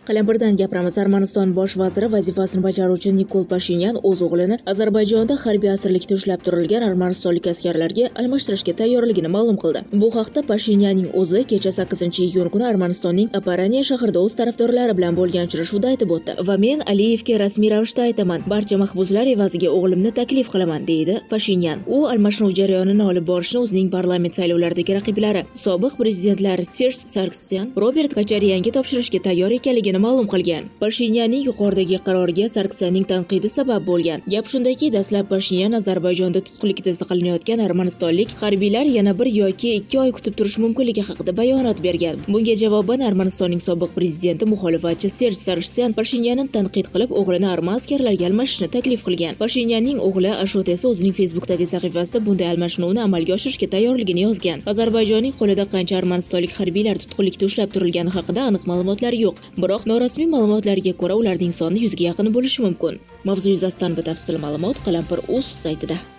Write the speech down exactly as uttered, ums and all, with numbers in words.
Qalampirdan gapiramiz. Armaniston bosh vaziri vazifasini bajaruvchi Nikol Pashinyan o'z o'g'lini Ozarbayjonda harbiy asirlikda ushlab turilgan armanistonlik askarlarga almashtirishga tayyorligini ma'lum qildi. Bu haqda Pashinyanning o'zi kecha sakkizinchi iyun kuni Armanistonning Aparaniya shahrida o'z tarafdorlari bilan bo'lgan uchrashuvda aytib o'tdi. Va men Aliyevga rasmiy ravishda aytaman, barcha mahbuslar evaziga o'g'limni taklif qilaman, deydi Pashinyan. U almashinuv jarayonini olib borishni o'zining parlament saylovlaridagi raqiblari, sobiq prezidentlar Serj Sargsyan, Robert Kacharyanga topshirishga tayyor ekanligini ma'lum qilgan. Pashinyanning yuqoridagi qaroriga Sargsyanning tanqidi sabab bo'lgan. Gap shundaki, dastlab Pashinyan Ozarbayjonda tutqunlikda saqlanayotgan armanistonlik harbiylar yana bir yoki ikki oy kutib turish mumkinligi haqida bayonot bergan. Bunga javoban Armanistonning sobiq prezidenti muxolifatchi Serj Sargsyan Pashinyanni tanqid qilib, o'g'lini arman askarlarga almashishni taklif qilgan. Pashinyanning o'g'li Ashot esa o'zining Facebook'dagi sahifasida bunday almashinuvni amalga oshirishga tayyorligini yozgan. Ozarbayjonning qo'lida qancha armanistonlik harbiylar tutqunlikda ushlab turilgani haqida aniq ma'lumotlar yo'q. Biroq norasmiy ma'lumotlarga ko'ra ularning soni yuzga yaqin bo'lishi mumkin. Mavzu yuzasidan batafsil ma'lumot Qalampir.uz saytida.